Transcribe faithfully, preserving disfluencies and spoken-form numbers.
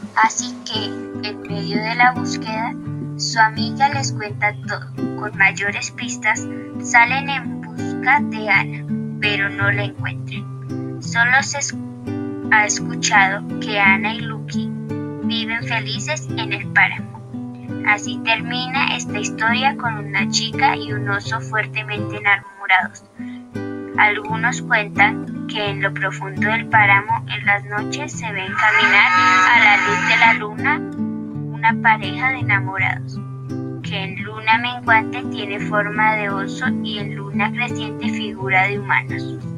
Así que, en medio de la búsqueda, su amiga les cuenta todo. Con mayores pistas, salen en busca de Ana, pero no la encuentran. Solo se ha escuchado que Ana y Lucky viven felices en el páramo. Así termina esta historia con una chica y un oso fuertemente enamorados. Algunos cuentan que en lo profundo del páramo en las noches se ven caminar a la luz de la luna una pareja de enamorados, que en luna menguante tiene forma de oso y en luna creciente figura de humanos.